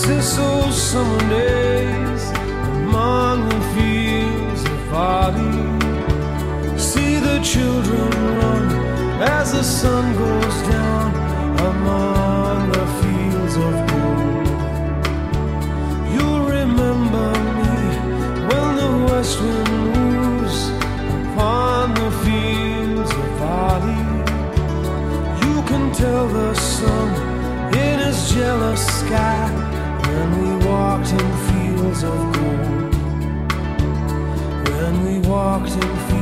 this old summer days among the fields of barley. See the children run as the sun goes down among the fields of gold. You'll remember me when the west wind moves upon the fields of barley. You can tell the sun in his jealous sky when we walked in fields of gold. When we walked in fields